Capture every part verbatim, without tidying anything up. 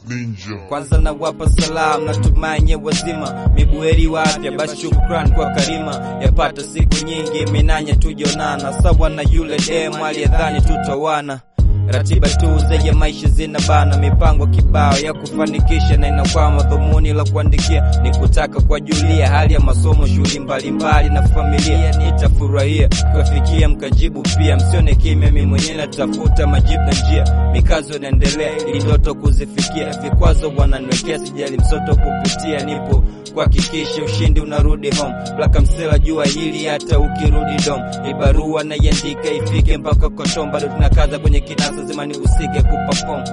Ninja. Kwanza na wapa salam na tumanye wazima, mibuheri wa afya, basi shukran kwa karima. Yapata siku nyingi minanya tujonana, sawa na yule demu aliyedhani tutawana. Ratiba tu zenye maisha zinabana, mipango kibao ya kufanikisha na inakwama. Dhumuni la kuandikia ni kutaka kwa julia hali ya masomo, shughuli mbalimbali na familia. Nitafurahia kufikia mkajibu pia, msione kimya, mimi mwenyewe natafuta majibu na njia. Mikazo inaendelea ili ndoto kuzifikia, vikwazo wananiwekea sijali msoto kupitia. Nipo kuhakikisha ushindi unarudi home, Black Msela jua hili hata ukirudi dom. Ibarua na iandika ifike mpaka Kotom, bado tunakaza kwenye kinasa zemani usike kuperform.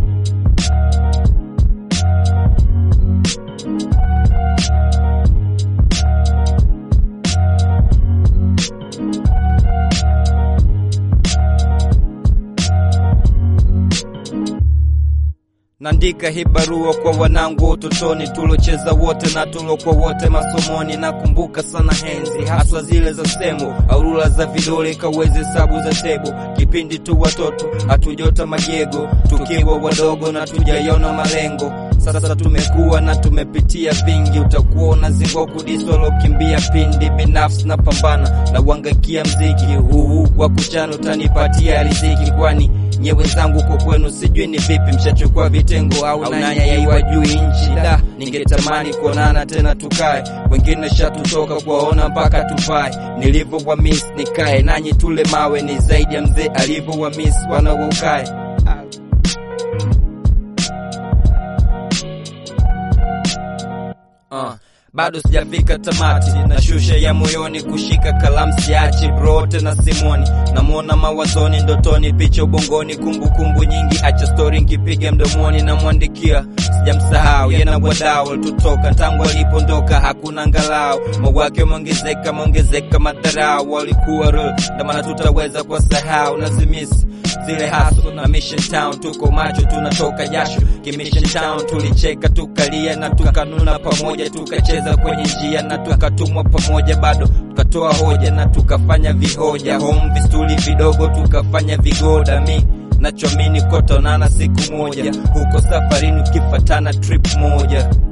Nandika hii barua kwa wanangu utotoni, tulocheza wote na tulokuwa wote masomoni. Nakumbuka sana henzi haswa zile za semo au rula za vidole kaweze hesabu za tebo. Kipindi tu watoto hatujota majego, tukiwa wadogo na tujaiona malengo. Sasa tumekuwa na tumepitia vingi, utakuwa unazingo kudisolo kimbia pindi. Binafsi na pambana na uangaikia mziki huu wa kuchana, utanipatia riziki. Kwani nyewe zangu kwa kwenu sijui ni vipi, mshachukua vitengo au nanya yaiwa juu inchi. Da, ningetamani kuonana tena tukae, wengine shatutoka kuwaona mpaka tupae. Nilivyo wa miss nikae nanyi tule mawe, ni zaidi ya mzee alivyo wa miss wanaukae. Uh, bado sijafika tamati, na shusha ya moyoni kushika kalamu siachi bro tena simoni. Namuona mawazoni ndotoni, picha ubongoni, kumbukumbu nyingi acha story nkipiga mdomoni. Na mwandikia sijamsahau yena wadao tutoka tangu alipondoka hakuna angalau. Mwake mwongezeka mwongezeka madharau, walikuwa real na maana tutaweza kwa sahau. Nazimisi zile haso na Mission Town, tuko macho tunatoka jasho Mission Town. Tulicheka tukalia na tukanuna pamoja, tukacheza kwenye njia na tukatumwa pamoja, bado tukatoa hoja na tukafanya vihoja. Home vistuli vidogo tukafanya vigoda, mi nachoamini kotonana siku moja, huko safarini ukifatana trip moja.